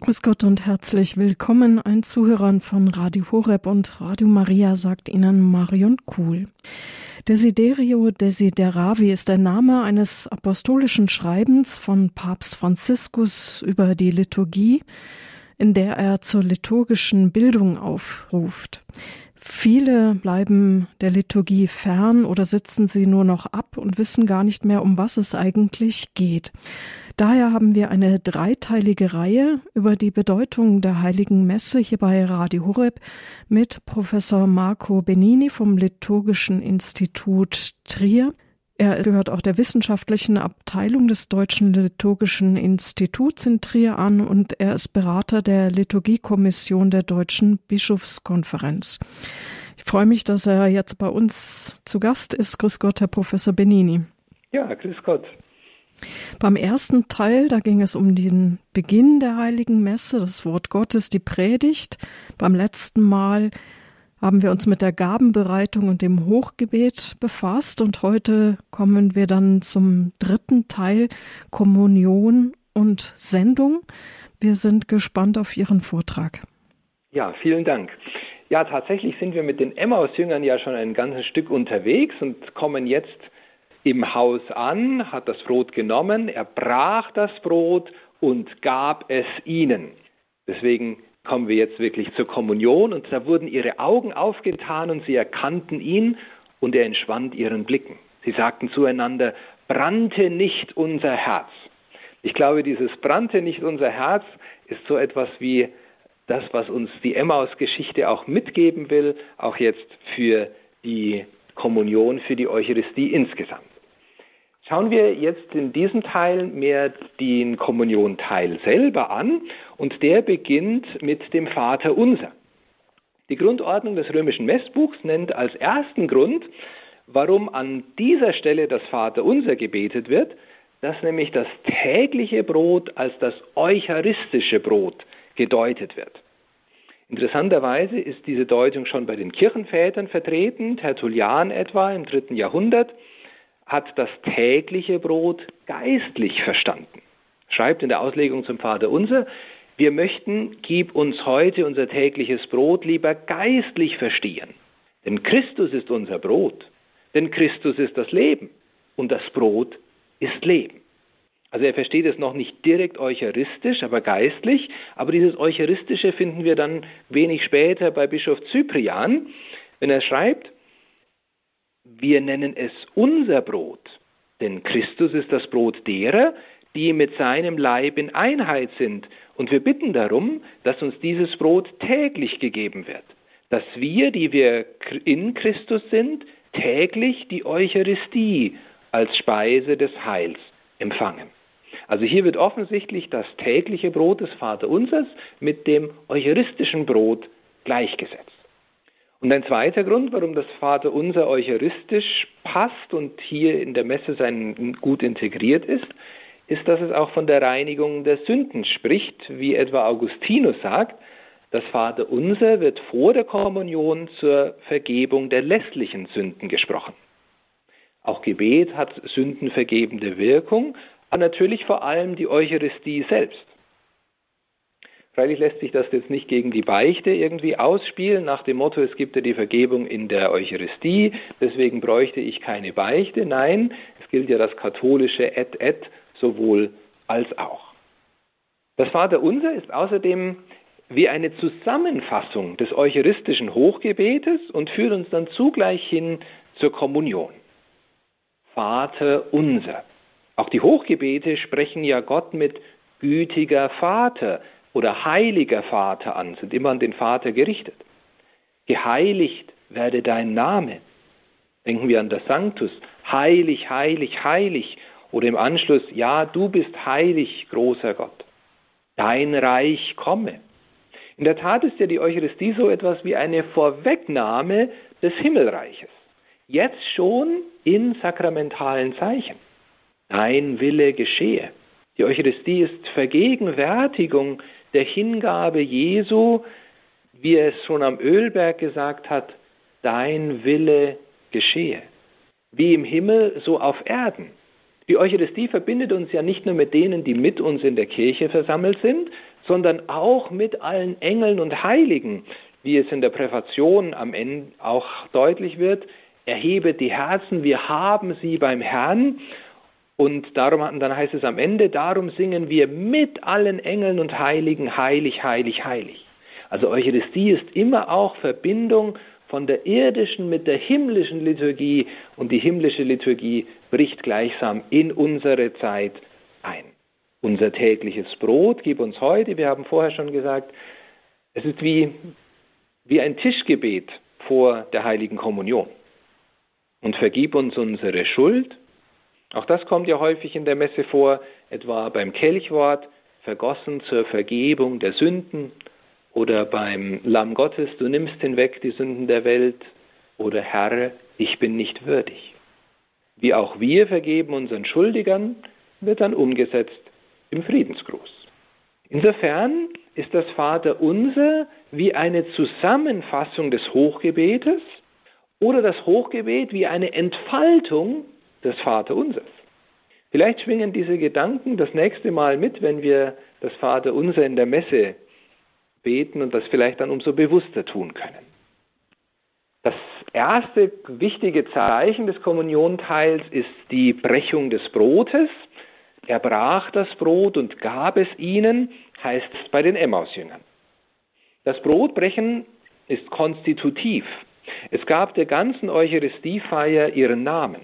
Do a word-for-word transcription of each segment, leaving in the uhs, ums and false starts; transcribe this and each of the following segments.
Grüß Gott und herzlich willkommen allen Zuhörern von Radio Horeb und Radio Maria, sagt Ihnen Marion Kuhl. Desiderio Desideravi ist der Name eines apostolischen Schreibens von Papst Franziskus über die Liturgie, in der er zur liturgischen Bildung aufruft. Viele bleiben der Liturgie fern oder sitzen sie nur noch ab und wissen gar nicht mehr, um was es eigentlich geht. Daher haben wir eine dreiteilige Reihe über die Bedeutung der Heiligen Messe hier bei Radio Horeb mit Professor Marco Benini vom Liturgischen Institut Trier. Er gehört auch der wissenschaftlichen Abteilung des Deutschen Liturgischen Instituts in Trier an und er ist Berater der Liturgiekommission der Deutschen Bischofskonferenz. Ich freue mich, dass er jetzt bei uns zu Gast ist. Grüß Gott, Herr Professor Benini. Ja, grüß Gott. Beim ersten Teil, da ging es um den Beginn der Heiligen Messe, das Wort Gottes, die Predigt. Beim letzten Mal haben wir uns mit der Gabenbereitung und dem Hochgebet befasst und heute kommen wir dann zum dritten Teil, Kommunion und Sendung. Wir sind gespannt auf Ihren Vortrag. Ja, vielen Dank. Ja, tatsächlich sind wir mit den Emmaus-Jüngern ja schon ein ganzes Stück unterwegs und kommen jetzt im Haus an, hat das Brot genommen, er brach das Brot und gab es ihnen. Deswegen kommen wir jetzt wirklich zur Kommunion und da wurden ihre Augen aufgetan und sie erkannten ihn und er entschwand ihren Blicken. Sie sagten zueinander, brannte nicht unser Herz. Ich glaube, dieses brannte nicht unser Herz ist so etwas wie das, was uns die Emmaus-Geschichte auch mitgeben will, auch jetzt für die Kommunion, für die Eucharistie insgesamt. Schauen wir jetzt in diesem Teil mehr den Kommunionteil selber an und der beginnt mit dem Vaterunser. Die Grundordnung des römischen Messbuchs nennt als ersten Grund, warum an dieser Stelle das Vaterunser gebetet wird, dass nämlich das tägliche Brot als das eucharistische Brot gedeutet wird. Interessanterweise ist diese Deutung schon bei den Kirchenvätern vertreten. Tertullian etwa im dritten Jahrhundert hat das tägliche Brot geistlich verstanden. Schreibt in der Auslegung zum Vaterunser, wir möchten, gib uns heute unser tägliches Brot lieber geistlich verstehen. Denn Christus ist unser Brot, denn Christus ist das Leben und das Brot ist Leben. Also er versteht es noch nicht direkt eucharistisch, aber geistlich, aber dieses Eucharistische finden wir dann wenig später bei Bischof Cyprian, wenn er schreibt, wir nennen es unser Brot, denn Christus ist das Brot derer, die mit seinem Leib in Einheit sind. Und wir bitten darum, dass uns dieses Brot täglich gegeben wird, dass wir, die wir in Christus sind, täglich die Eucharistie als Speise des Heils empfangen. Also hier wird offensichtlich das tägliche Brot des Vaterunsers mit dem eucharistischen Brot gleichgesetzt. Und ein zweiter Grund, warum das Vaterunser eucharistisch passt und hier in der Messe sein gut integriert ist, ist, dass es auch von der Reinigung der Sünden spricht, wie etwa Augustinus sagt, das Vaterunser wird vor der Kommunion zur Vergebung der lässlichen Sünden gesprochen. Auch Gebet hat sündenvergebende Wirkung, aber natürlich vor allem die Eucharistie selbst. Freilich lässt sich das jetzt nicht gegen die Beichte irgendwie ausspielen, nach dem Motto, es gibt ja die Vergebung in der Eucharistie, deswegen bräuchte ich keine Beichte. Nein, es gilt ja das katholische et et sowohl als auch. Das Vaterunser ist außerdem wie eine Zusammenfassung des eucharistischen Hochgebetes und führt uns dann zugleich hin zur Kommunion. Vaterunser. Auch die Hochgebete sprechen ja Gott mit gütiger Vater oder heiliger Vater an, sind immer an den Vater gerichtet. Geheiligt werde dein Name. Denken wir an das Sanctus. Heilig, heilig, heilig. Oder im Anschluss, ja, du bist heilig, großer Gott. Dein Reich komme. In der Tat ist ja die Eucharistie so etwas wie eine Vorwegnahme des Himmelreiches. Jetzt schon in sakramentalen Zeichen. Dein Wille geschehe. Die Eucharistie ist Vergegenwärtigung der Hingabe Jesu, wie er es schon am Ölberg gesagt hat, dein Wille geschehe. Wie im Himmel, so auf Erden. Die Eucharistie verbindet uns ja nicht nur mit denen, die mit uns in der Kirche versammelt sind, sondern auch mit allen Engeln und Heiligen, wie es in der Präfation am Ende auch deutlich wird. Erhebet die Herzen, wir haben sie beim Herrn. Und darum, dann heißt es am Ende, darum singen wir mit allen Engeln und Heiligen, heilig, heilig, heilig. Also Eucharistie ist immer auch Verbindung von der irdischen mit der himmlischen Liturgie, und die himmlische Liturgie bricht gleichsam in unsere Zeit ein. Unser tägliches Brot gib uns heute, wir haben vorher schon gesagt, es ist wie, wie ein Tischgebet vor der heiligen Kommunion. Und vergib uns unsere Schuld. Auch das kommt ja häufig in der Messe vor, etwa beim Kelchwort, vergossen zur Vergebung der Sünden, oder beim Lamm Gottes, du nimmst hinweg die Sünden der Welt, oder Herr, ich bin nicht würdig. Wie auch wir vergeben unseren Schuldigern, wird dann umgesetzt im Friedensgruß. Insofern ist das Vaterunser wie eine Zusammenfassung des Hochgebetes oder das Hochgebet wie eine Entfaltung des Vaterunsers. Vielleicht schwingen diese Gedanken das nächste Mal mit, wenn wir das Vaterunser in der Messe beten und das vielleicht dann umso bewusster tun können. Das erste wichtige Zeichen des Kommunionteils ist die Brechung des Brotes. Er brach das Brot und gab es ihnen, heißt es bei den Emmausjüngern. Das Brotbrechen ist konstitutiv. Es gab der ganzen Eucharistiefeier ihren Namen.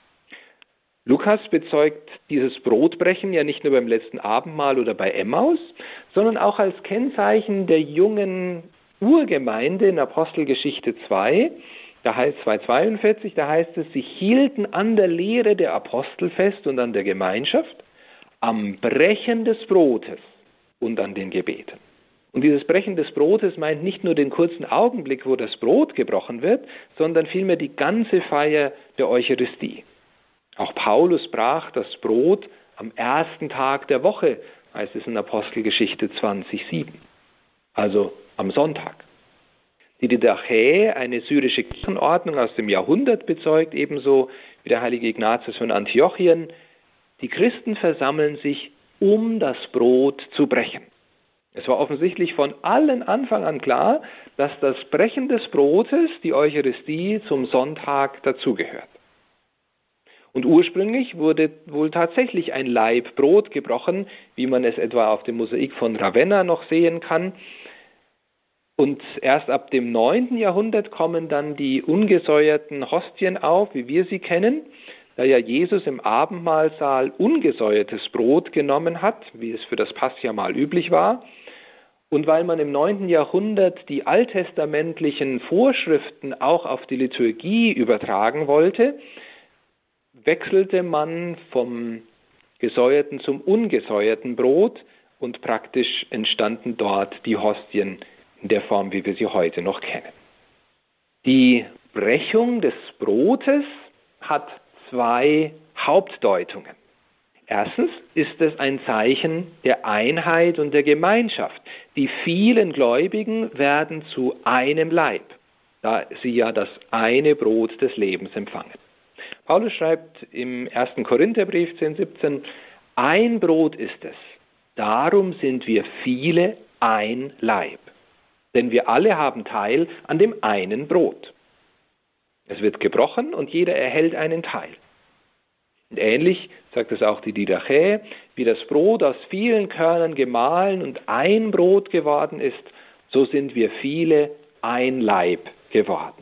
Lukas bezeugt dieses Brotbrechen ja nicht nur beim letzten Abendmahl oder bei Emmaus, sondern auch als Kennzeichen der jungen Urgemeinde in Apostelgeschichte zwei, da heißt zweihundertzweiundvierzig, da heißt es, sie hielten an der Lehre der Apostel fest und an der Gemeinschaft, am Brechen des Brotes und an den Gebeten. Und dieses Brechen des Brotes meint nicht nur den kurzen Augenblick, wo das Brot gebrochen wird, sondern vielmehr die ganze Feier der Eucharistie. Auch Paulus brach das Brot am ersten Tag der Woche, heißt es in Apostelgeschichte zwanzig sieben, also am Sonntag. Die Didache, eine syrische Kirchenordnung aus dem Jahrhundert, bezeugt ebenso wie der heilige Ignatius von Antiochien, die Christen versammeln sich, um das Brot zu brechen. Es war offensichtlich von allen Anfang an klar, dass das Brechen des Brotes, die Eucharistie, zum Sonntag dazugehört. Und ursprünglich wurde wohl tatsächlich ein Laib Brot gebrochen, wie man es etwa auf dem Mosaik von Ravenna noch sehen kann. Und erst ab dem neunten Jahrhundert kommen dann die ungesäuerten Hostien auf, wie wir sie kennen, da ja Jesus im Abendmahlsaal ungesäuertes Brot genommen hat, wie es für das Passahmahl üblich war. Und weil man im neunten Jahrhundert die alttestamentlichen Vorschriften auch auf die Liturgie übertragen wollte, wechselte man vom gesäuerten zum ungesäuerten Brot und praktisch entstanden dort die Hostien in der Form, wie wir sie heute noch kennen. Die Brechung des Brotes hat zwei Hauptdeutungen. Erstens ist es ein Zeichen der Einheit und der Gemeinschaft. Die vielen Gläubigen werden zu einem Leib, da sie ja das eine Brot des Lebens empfangen. Paulus schreibt im ersten Korintherbrief zehn siebzehn, ein Brot ist es, darum sind wir viele ein Leib. Denn wir alle haben Teil an dem einen Brot. Es wird gebrochen und jeder erhält einen Teil. Und ähnlich sagt es auch die Didache, wie das Brot aus vielen Körnern gemahlen und ein Brot geworden ist, so sind wir viele ein Leib geworden.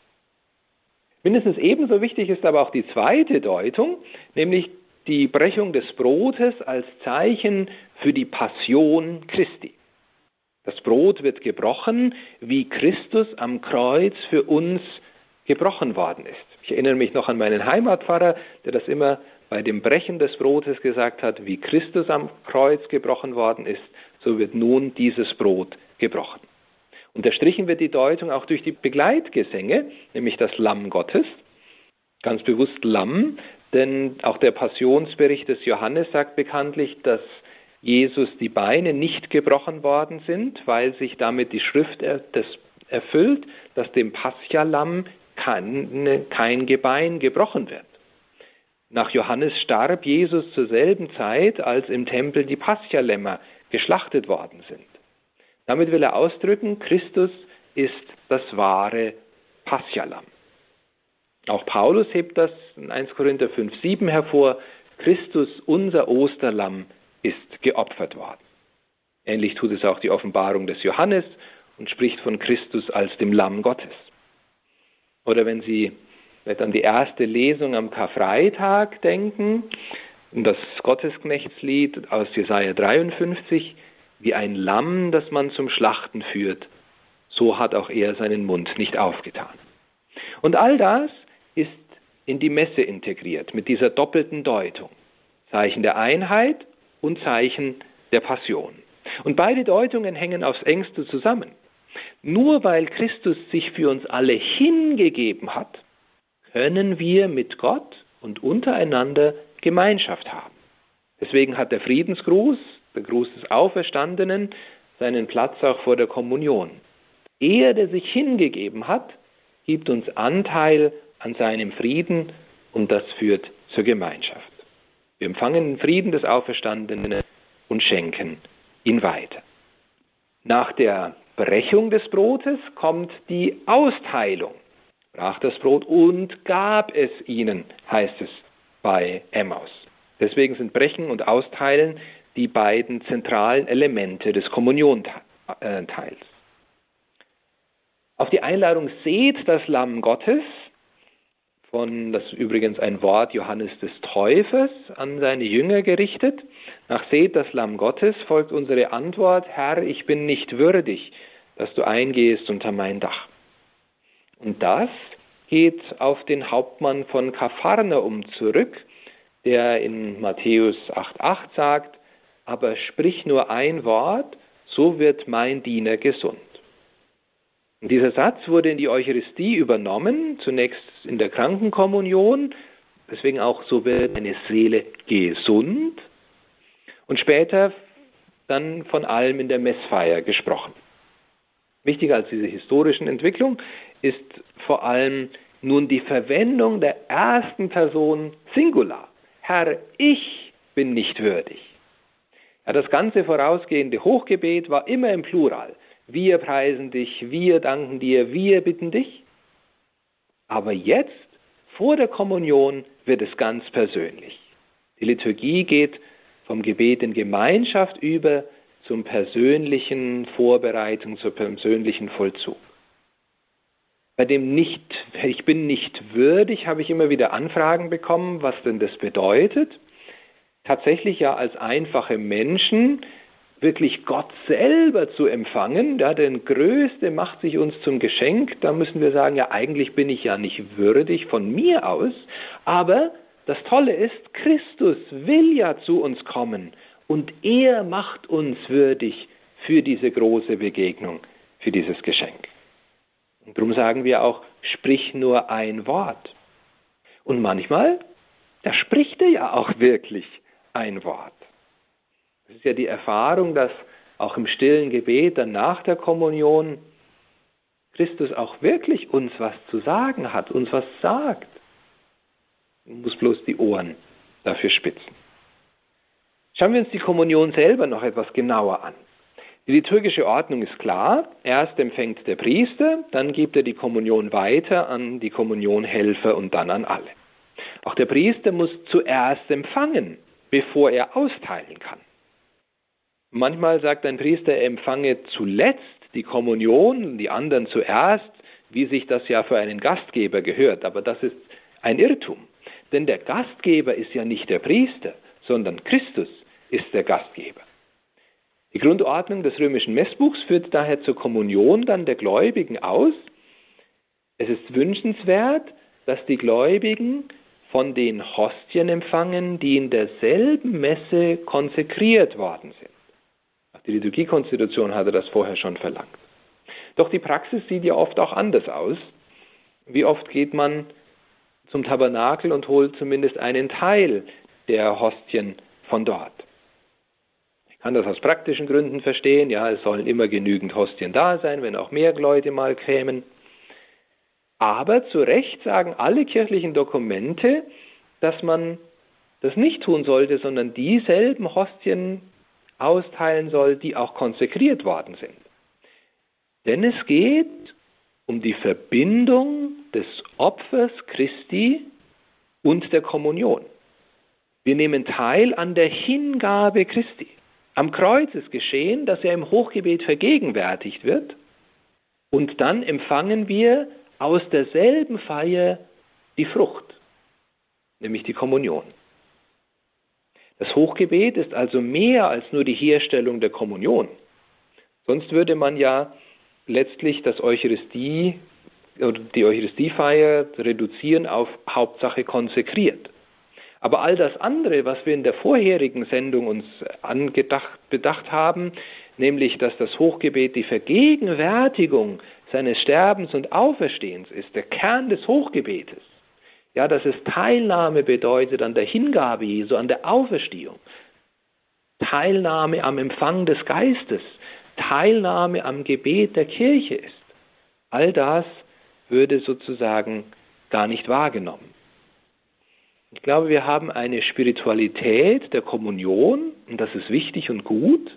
Mindestens ebenso wichtig ist aber auch die zweite Deutung, nämlich die Brechung des Brotes als Zeichen für die Passion Christi. Das Brot wird gebrochen, wie Christus am Kreuz für uns gebrochen worden ist. Ich erinnere mich noch an meinen Heimatpfarrer, der das immer bei dem Brechen des Brotes gesagt hat, wie Christus am Kreuz gebrochen worden ist, so wird nun dieses Brot gebrochen. Unterstrichen wird die Deutung auch durch die Begleitgesänge, nämlich das Lamm Gottes. Ganz bewusst Lamm, denn auch der Passionsbericht des Johannes sagt bekanntlich, dass Jesus die Beine nicht gebrochen worden sind, weil sich damit die Schrift erfüllt, dass dem Paschalamm kein, kein Gebein gebrochen wird. Nach Johannes starb Jesus zur selben Zeit, als im Tempel die Paschalämmer geschlachtet worden sind. Damit will er ausdrücken, Christus ist das wahre Paschalamm. Auch Paulus hebt das in erster Korinther fünf, sieben hervor, Christus, unser Osterlamm, ist geopfert worden. Ähnlich tut es auch die Offenbarung des Johannes und spricht von Christus als dem Lamm Gottes. Oder wenn Sie vielleicht an die erste Lesung am Karfreitag denken, das Gottesknechtslied aus Jesaja dreiundfünfzig, wie ein Lamm, das man zum Schlachten führt, so hat auch er seinen Mund nicht aufgetan. Und all das ist in die Messe integriert, mit dieser doppelten Deutung. Zeichen der Einheit und Zeichen der Passion. Und beide Deutungen hängen aufs engste zusammen. Nur weil Christus sich für uns alle hingegeben hat, können wir mit Gott und untereinander Gemeinschaft haben. Deswegen hat der Friedensgruß, der Gruß des Auferstandenen, seinen Platz auch vor der Kommunion. Er, der sich hingegeben hat, gibt uns Anteil an seinem Frieden und das führt zur Gemeinschaft. Wir empfangen den Frieden des Auferstandenen und schenken ihn weiter. Nach der Brechung des Brotes kommt die Austeilung. Brach das Brot und gab es ihnen, heißt es bei Emmaus. Deswegen sind Brechen und Austeilen die beiden zentralen Elemente des Kommunionteils. Auf die Einladung seht das Lamm Gottes, von, das ist übrigens ein Wort Johannes des Täufers an seine Jünger gerichtet. Nach seht das Lamm Gottes folgt unsere Antwort, Herr, ich bin nicht würdig, dass du eingehst unter mein Dach. Und das geht auf den Hauptmann von Kapharnaum zurück, der in Matthäus acht acht sagt, aber sprich nur ein Wort, so wird mein Diener gesund. Und dieser Satz wurde in die Eucharistie übernommen, zunächst in der Krankenkommunion, deswegen auch so wird eine Seele gesund und später dann von allem in der Messfeier gesprochen. Wichtiger als diese historischen Entwicklung ist vor allem nun die Verwendung der ersten Person Singular. Herr, ich bin nicht würdig. Ja, das ganze vorausgehende Hochgebet war immer im Plural. Wir preisen dich, wir danken dir, wir bitten dich. Aber jetzt, vor der Kommunion, wird es ganz persönlich. Die Liturgie geht vom Gebet in Gemeinschaft über zum persönlichen Vorbereitung, zur persönlichen Vollzug. Bei dem nicht, ich bin nicht würdig, habe ich immer wieder Anfragen bekommen, was denn das bedeutet. Tatsächlich ja als einfache Menschen wirklich Gott selber zu empfangen, ja, denn Größte macht sich uns zum Geschenk, da müssen wir sagen, ja, eigentlich bin ich ja nicht würdig von mir aus, aber das Tolle ist, Christus will ja zu uns kommen und er macht uns würdig für diese große Begegnung, für dieses Geschenk. Und darum sagen wir auch, sprich nur ein Wort. Und manchmal, da spricht er ja auch wirklich ein Wort. Es ist ja die Erfahrung, dass auch im stillen Gebet, dann nach der Kommunion, Christus auch wirklich uns was zu sagen hat, uns was sagt. Man muss bloß die Ohren dafür spitzen. Schauen wir uns die Kommunion selber noch etwas genauer an. Die liturgische Ordnung ist klar. Erst empfängt der Priester, dann gibt er die Kommunion weiter an die Kommunionhelfer und dann an alle. Auch der Priester muss zuerst empfangen, bevor er austeilen kann. Manchmal sagt ein Priester, er empfange zuletzt die Kommunion, die anderen zuerst, wie sich das ja für einen Gastgeber gehört. Aber das ist ein Irrtum. Denn der Gastgeber ist ja nicht der Priester, sondern Christus ist der Gastgeber. Die Grundordnung des römischen Messbuchs führt daher zur Kommunion dann der Gläubigen aus. Es ist wünschenswert, dass die Gläubigen von den Hostien empfangen, die in derselben Messe konsekriert worden sind. Die Liturgiekonstitution hatte das vorher schon verlangt. Doch die Praxis sieht ja oft auch anders aus. Wie oft geht man zum Tabernakel und holt zumindest einen Teil der Hostien von dort? Ich kann das aus praktischen Gründen verstehen. Ja, es sollen immer genügend Hostien da sein, wenn auch mehr Leute mal kämen. Aber zu Recht sagen alle kirchlichen Dokumente, dass man das nicht tun sollte, sondern dieselben Hostien austeilen soll, die auch konsekriert worden sind. Denn es geht um die Verbindung des Opfers Christi und der Kommunion. Wir nehmen teil an der Hingabe Christi. Am Kreuz ist geschehen, dass er im Hochgebet vergegenwärtigt wird, und dann empfangen wir aus derselben Feier die Frucht, nämlich die Kommunion. Das Hochgebet ist also mehr als nur die Herstellung der Kommunion. Sonst würde man ja letztlich das Eucharistie oder die Eucharistiefeier reduzieren auf Hauptsache konsekriert. Aber all das andere, was wir in der vorherigen Sendung uns angedacht, bedacht haben, nämlich, dass das Hochgebet die Vergegenwärtigung seines Sterbens und Auferstehens ist, der Kern des Hochgebetes. Ja, dass es Teilnahme bedeutet an der Hingabe Jesu, an der Auferstehung. Teilnahme am Empfang des Geistes, Teilnahme am Gebet der Kirche ist. All das würde sozusagen gar nicht wahrgenommen. Ich glaube, wir haben eine Spiritualität der Kommunion, und das ist wichtig und gut,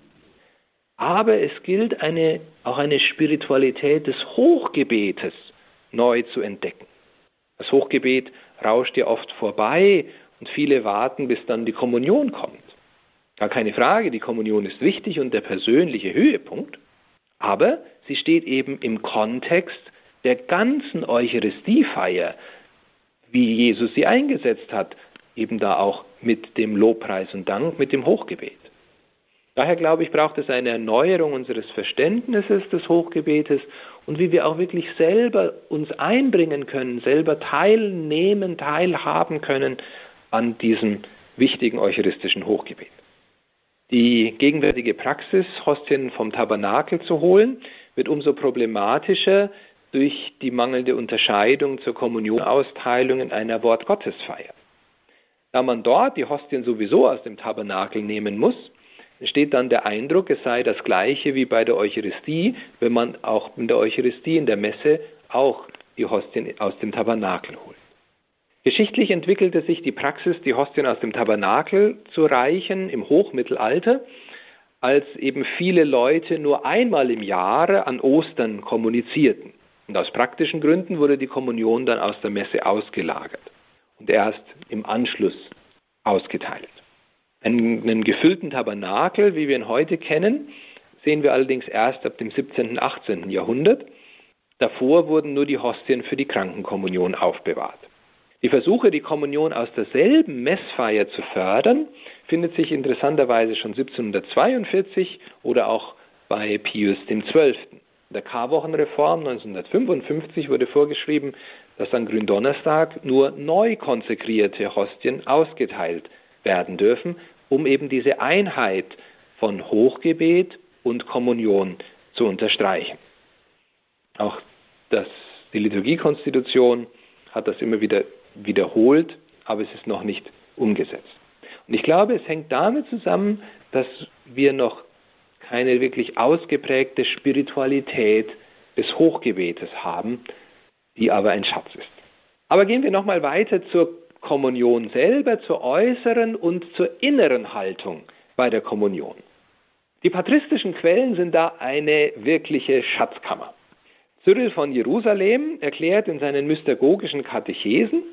aber es gilt eine, auch eine Spiritualität des Hochgebetes neu zu entdecken. Das Hochgebet rauscht ja oft vorbei und viele warten, bis dann die Kommunion kommt. Gar keine Frage, die Kommunion ist wichtig und der persönliche Höhepunkt, aber sie steht eben im Kontext der ganzen Eucharistiefeier, wie Jesus sie eingesetzt hat, eben da auch mit dem Lobpreis und Dank, mit dem Hochgebet. Daher glaube ich, braucht es eine Erneuerung unseres Verständnisses des Hochgebetes und wie wir auch wirklich selber uns einbringen können, selber teilnehmen, teilhaben können an diesem wichtigen eucharistischen Hochgebet. Die gegenwärtige Praxis, Hostien vom Tabernakel zu holen, wird umso problematischer durch die mangelnde Unterscheidung zur Kommunionausteilung in einer Wortgottesfeier. Da man dort die Hostien sowieso aus dem Tabernakel nehmen muss, entsteht dann der Eindruck, es sei das Gleiche wie bei der Eucharistie, wenn man auch in der Eucharistie, in der Messe, auch die Hostien aus dem Tabernakel holt. Geschichtlich entwickelte sich die Praxis, die Hostien aus dem Tabernakel zu reichen im Hochmittelalter, als eben viele Leute nur einmal im Jahre an Ostern kommunizierten. Und aus praktischen Gründen wurde die Kommunion dann aus der Messe ausgelagert und erst im Anschluss ausgeteilt. Einen, einen gefüllten Tabernakel, wie wir ihn heute kennen, sehen wir allerdings erst ab dem siebzehnten, achtzehnten Jahrhundert. Davor wurden nur die Hostien für die Krankenkommunion aufbewahrt. Die Versuche, die Kommunion aus derselben Messfeier zu fördern, findet sich interessanterweise schon siebzehnhundertzweiundvierzig oder auch bei Pius dem Zwölften. In der Karwochenreform neunzehnhundertfünfundfünfzig wurde vorgeschrieben, dass an Gründonnerstag nur neu konsekrierte Hostien ausgeteilt werden dürfen, um eben diese Einheit von Hochgebet und Kommunion zu unterstreichen. Auch das, die Liturgiekonstitution hat das immer wieder wiederholt, aber es ist noch nicht umgesetzt. Und ich glaube, es hängt damit zusammen, dass wir noch keine wirklich ausgeprägte Spiritualität des Hochgebetes haben, die aber ein Schatz ist. Aber gehen wir nochmal weiter zur Kommunion selber, zur äußeren und zur inneren Haltung bei der Kommunion. Die patristischen Quellen sind da eine wirkliche Schatzkammer. Cyril von Jerusalem erklärt in seinen mystagogischen Katechesen,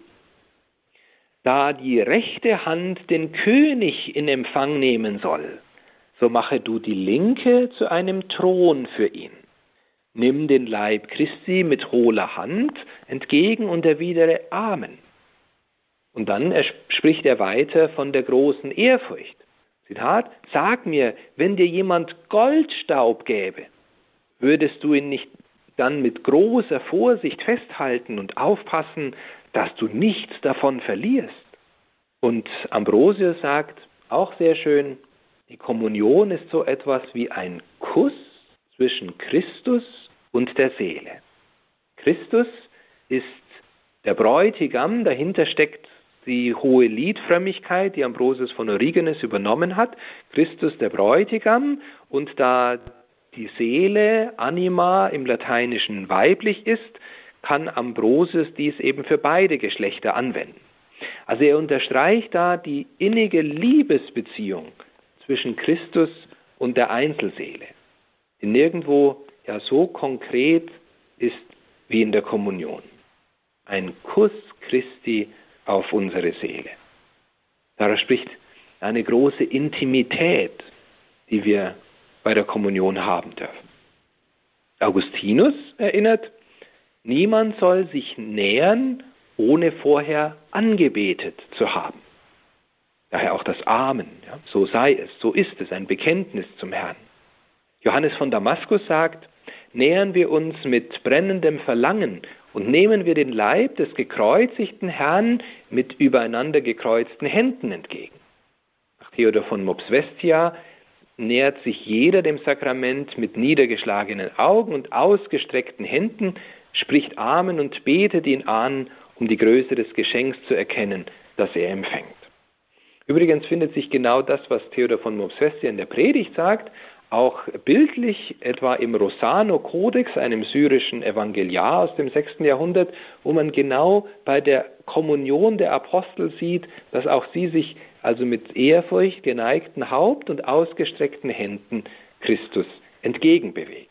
da die rechte Hand den König in Empfang nehmen soll, so mache du die linke zu einem Thron für ihn. Nimm den Leib Christi mit hohler Hand entgegen und erwidere Amen. Und dann spricht er weiter von der großen Ehrfurcht. Zitat, sag mir, wenn dir jemand Goldstaub gäbe, würdest du ihn nicht dann mit großer Vorsicht festhalten und aufpassen, dass du nichts davon verlierst? Und Ambrosius sagt, auch sehr schön, die Kommunion ist so etwas wie ein Kuss zwischen Christus und der Seele. Christus ist der Bräutigam, dahinter steckt die hohe Liedfrömmigkeit, die Ambrosius von Origenes übernommen hat. Christus der Bräutigam, und da die Seele, Anima, im Lateinischen weiblich ist, kann Ambrosius dies eben für beide Geschlechter anwenden. Also er unterstreicht da die innige Liebesbeziehung zwischen Christus und der Einzelseele, die nirgendwo ja so konkret ist wie in der Kommunion. Ein Kuss Christi auf unsere Seele. Daraus spricht eine große Intimität, die wir bei der Kommunion haben dürfen. Augustinus erinnert, niemand soll sich nähern, ohne vorher angebetet zu haben. Daher auch das Amen, ja, so sei es, so ist es, ein Bekenntnis zum Herrn. Johannes von Damaskus sagt, nähern wir uns mit brennendem Verlangen und nehmen wir den Leib des gekreuzigten Herrn mit übereinander gekreuzten Händen entgegen. Nach Theodor von Mopsvestia nähert sich jeder dem Sakrament mit niedergeschlagenen Augen und ausgestreckten Händen, spricht Amen und betet ihn an, um die Größe des Geschenks zu erkennen, das er empfängt. Übrigens findet sich genau das, was Theodor von Mopsvestia in der Predigt sagt, auch bildlich etwa im Rosano-Kodex, einem syrischen Evangeliar aus dem sechsten Jahrhundert, wo man genau bei der Kommunion der Apostel sieht, dass auch sie sich also mit Ehrfurcht geneigten Haupt und ausgestreckten Händen Christus entgegenbewegen.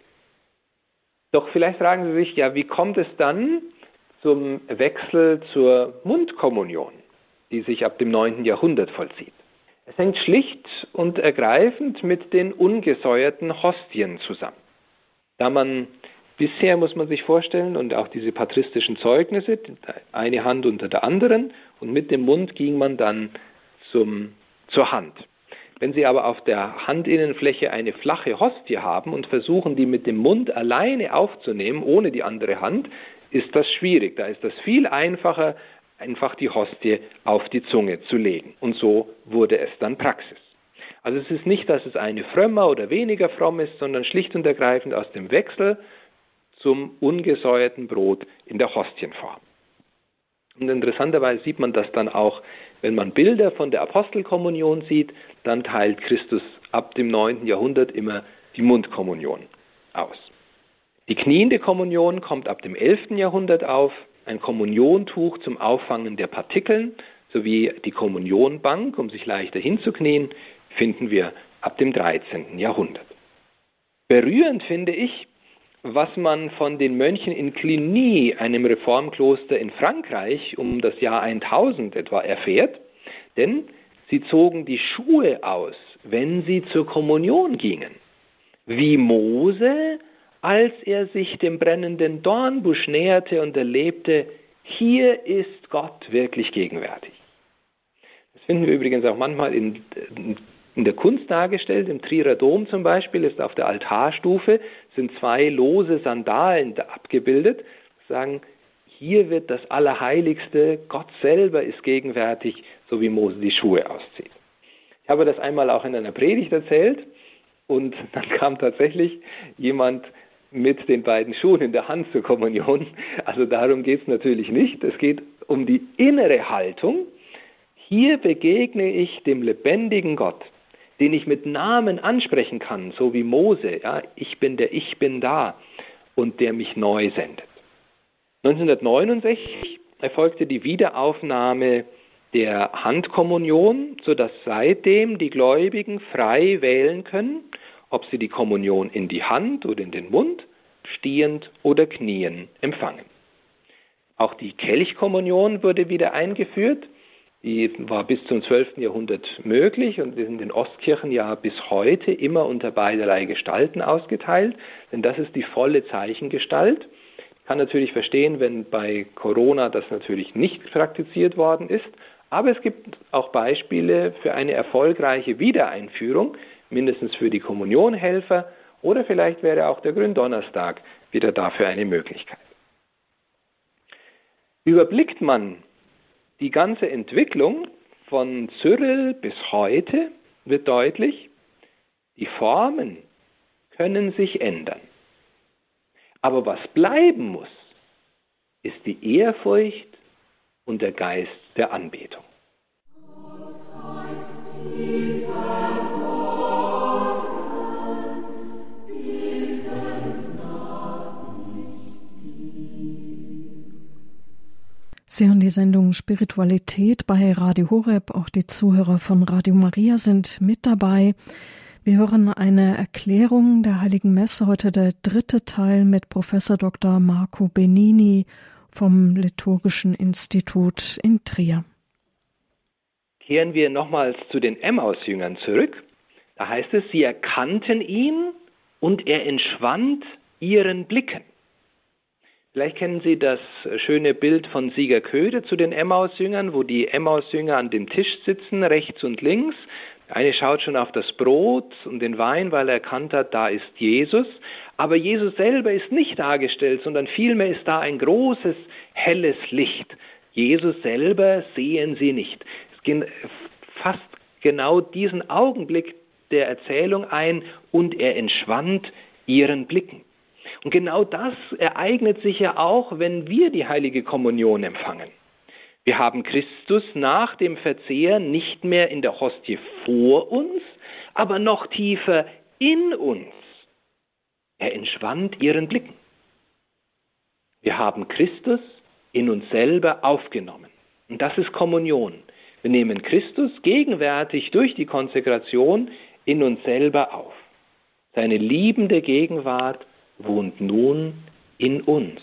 Doch vielleicht fragen Sie sich, ja, wie kommt es dann zum Wechsel zur Mundkommunion, die sich ab dem neunten Jahrhundert vollzieht? Es hängt schlicht und ergreifend mit den ungesäuerten Hostien zusammen. Da man bisher, muss man sich vorstellen, und auch diese patristischen Zeugnisse, eine Hand unter der anderen, und mit dem Mund ging man dann zum, zur Hand. Wenn Sie aber auf der Handinnenfläche eine flache Hostie haben und versuchen, die mit dem Mund alleine aufzunehmen, ohne die andere Hand, ist das schwierig. Da ist das viel einfacher, einfach die Hostie auf die Zunge zu legen. Und so wurde es dann Praxis. Also es ist nicht, dass es eine frömmer oder weniger fromm ist, sondern schlicht und ergreifend aus dem Wechsel zum ungesäuerten Brot in der Hostienform. Und interessanterweise sieht man das dann auch, wenn man Bilder von der Apostelkommunion sieht, dann teilt Christus ab dem neunten Jahrhundert immer die Mundkommunion aus. Die kniende Kommunion kommt ab dem elften Jahrhundert auf, ein Kommuniontuch zum Auffangen der Partikeln sowie die Kommunionbank, um sich leichter hinzuknien, finden wir ab dem dreizehnten Jahrhundert. Berührend finde ich, was man von den Mönchen in Cluny, einem Reformkloster in Frankreich, um das Jahr tausend etwa erfährt, denn sie zogen die Schuhe aus, wenn sie zur Kommunion gingen, wie Mose, als er sich dem brennenden Dornbusch näherte und erlebte, hier ist Gott wirklich gegenwärtig. Das finden wir übrigens auch manchmal in, in der Kunst dargestellt. Im Trierer Dom zum Beispiel ist auf der Altarstufe sind zwei lose Sandalen abgebildet, die sagen, hier wird das Allerheiligste, Gott selber ist gegenwärtig, so wie Mose die Schuhe auszieht. Ich habe das einmal auch in einer Predigt erzählt und dann kam tatsächlich jemand mit den beiden Schuhen in der Hand zur Kommunion. Also darum geht es natürlich nicht. Es geht um die innere Haltung. Hier begegne ich dem lebendigen Gott, den ich mit Namen ansprechen kann, so wie Mose. Ja, ich bin der Ich bin da und der mich neu sendet. neunzehnhundertneunundsechzig erfolgte die Wiederaufnahme der Handkommunion, sodass seitdem die Gläubigen frei wählen können, ob sie die Kommunion in die Hand oder in den Mund, stehend oder knien empfangen. Auch die Kelchkommunion wurde wieder eingeführt. Die war bis zum zwölften Jahrhundert möglich und ist in den Ostkirchen ja bis heute immer unter beiderlei Gestalten ausgeteilt, denn das ist die volle Zeichengestalt. Ich kann natürlich verstehen, wenn bei Corona das natürlich nicht praktiziert worden ist, aber es gibt auch Beispiele für eine erfolgreiche Wiedereinführung, mindestens für die Kommunionhelfer, oder vielleicht wäre auch der Gründonnerstag wieder dafür eine Möglichkeit. Überblickt man die ganze Entwicklung von Cyril bis heute, wird deutlich, die Formen können sich ändern. Aber was bleiben muss, ist die Ehrfurcht und der Geist der Anbetung. Sie hören die Sendung Spiritualität bei Radio Horeb. Auch die Zuhörer von Radio Maria sind mit dabei. Wir hören eine Erklärung der Heiligen Messe, heute der dritte Teil mit Professor Doktor Marco Benini vom Liturgischen Institut in Trier. Kehren wir nochmals zu den Emmaus-Jüngern zurück. Da heißt es, sie erkannten ihn und er entschwand ihren Blicken. Vielleicht kennen Sie das schöne Bild von Sieger Köhde zu den Emmaus-Jüngern, wo die Emmaus-Jünger an dem Tisch sitzen, rechts und links. Der eine schaut schon auf das Brot und den Wein, weil er erkannt hat, da ist Jesus. Aber Jesus selber ist nicht dargestellt, sondern vielmehr ist da ein großes, helles Licht. Jesus selber sehen sie nicht. Es geht fast genau diesen Augenblick der Erzählung ein und er entschwand ihren Blicken. Und genau das ereignet sich ja auch, wenn wir die heilige Kommunion empfangen. Wir haben Christus nach dem Verzehr nicht mehr in der Hostie vor uns, aber noch tiefer in uns. Er entschwand ihren Blicken. Wir haben Christus in uns selber aufgenommen. Und das ist Kommunion. Wir nehmen Christus gegenwärtig durch die Konsekration in uns selber auf. Seine liebende Gegenwart wohnt nun in uns.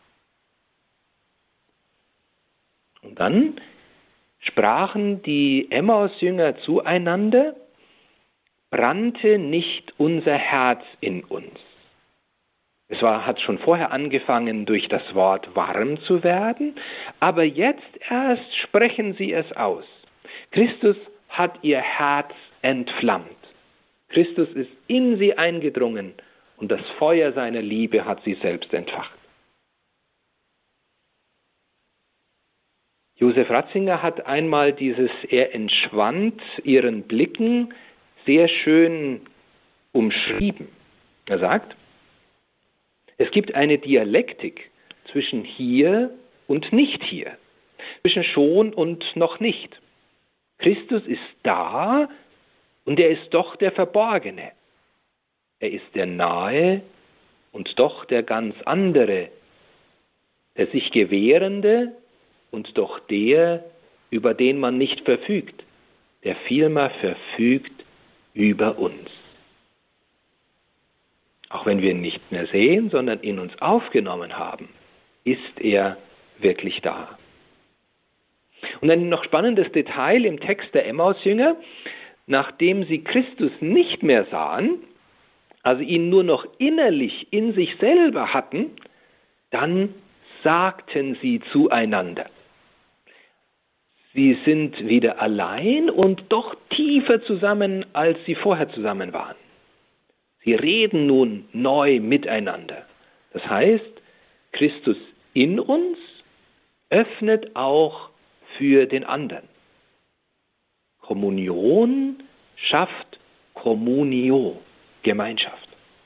Und dann sprachen die Emmaus-Jünger zueinander, brannte nicht unser Herz in uns. Es war, hat schon vorher angefangen, durch das Wort warm zu werden, aber jetzt erst sprechen sie es aus. Christus hat ihr Herz entflammt. Christus ist in sie eingedrungen und das Feuer seiner Liebe hat sie selbst entfacht. Josef Ratzinger hat einmal dieses Er entschwand ihren Blicken sehr schön umschrieben. Er sagt, es gibt eine Dialektik zwischen hier und nicht hier, zwischen schon und noch nicht. Christus ist da und er ist doch der Verborgene. Er ist der Nahe und doch der ganz andere, der sich Gewährende und doch der, über den man nicht verfügt, der vielmehr verfügt über uns. Auch wenn wir ihn nicht mehr sehen, sondern in uns aufgenommen haben, ist er wirklich da. Und ein noch spannendes Detail im Text der Emmaus-Jünger, nachdem sie Christus nicht mehr sahen, also ihn nur noch innerlich in sich selber hatten, dann sagten sie zueinander. Sie sind wieder allein und doch tiefer zusammen, als sie vorher zusammen waren. Sie reden nun neu miteinander. Das heißt, Christus in uns öffnet auch für den anderen. Kommunion schafft Communio, Gemeinschaft.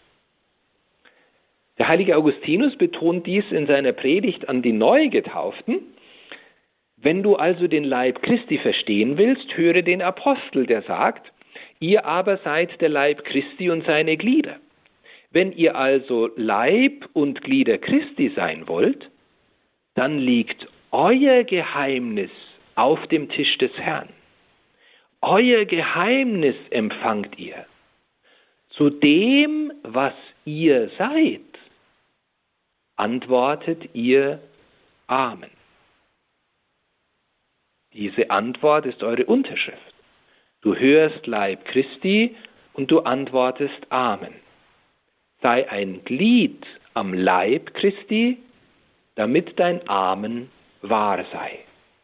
Der heilige Augustinus betont dies in seiner Predigt an die Neugetauften. Wenn du also den Leib Christi verstehen willst, höre den Apostel, der sagt, ihr aber seid der Leib Christi und seine Glieder. Wenn ihr also Leib und Glieder Christi sein wollt, dann liegt euer Geheimnis auf dem Tisch des Herrn. Euer Geheimnis empfangt ihr. Zu dem, was ihr seid, antwortet ihr Amen. Diese Antwort ist eure Unterschrift. Du hörst Leib Christi und du antwortest Amen. Sei ein Glied am Leib Christi, damit dein Amen wahr sei.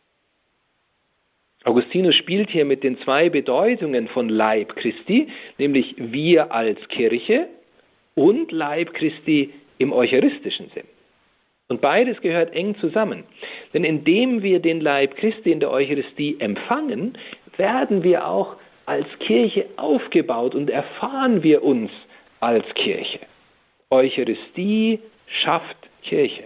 Augustinus spielt hier mit den zwei Bedeutungen von Leib Christi, nämlich wir als Kirche und Leib Christi im eucharistischen Sinn. Und beides gehört eng zusammen. Denn indem wir den Leib Christi in der Eucharistie empfangen, werden wir auch als Kirche aufgebaut und erfahren wir uns als Kirche. Eucharistie schafft Kirche.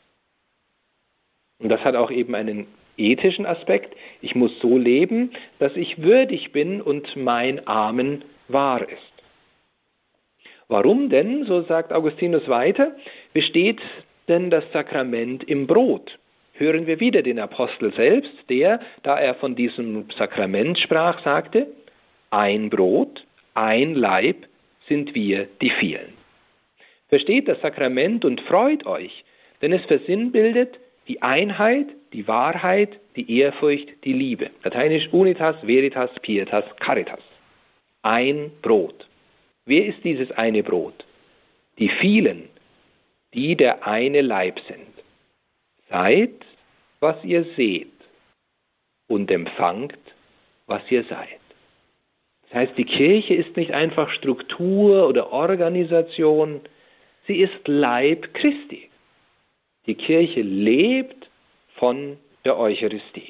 Und das hat auch eben einen ethischen Aspekt. Ich muss so leben, dass ich würdig bin und mein Amen wahr ist. Warum denn, so sagt Augustinus weiter, besteht denn das Sakrament im Brot? Hören wir wieder den Apostel selbst, der, da er von diesem Sakrament sprach, sagte, ein Brot, ein Leib sind wir die vielen. Versteht das Sakrament und freut euch, denn es versinnbildet die Einheit, die Wahrheit, die Ehrfurcht, die Liebe. Lateinisch unitas, veritas, pietas, caritas. Ein Brot. Wer ist dieses eine Brot? Die vielen, die der eine Leib sind. Seid, was ihr seht, und empfangt, was ihr seid. Das heißt, die Kirche ist nicht einfach Struktur oder Organisation, sie ist Leib Christi. Die Kirche lebt von der Eucharistie.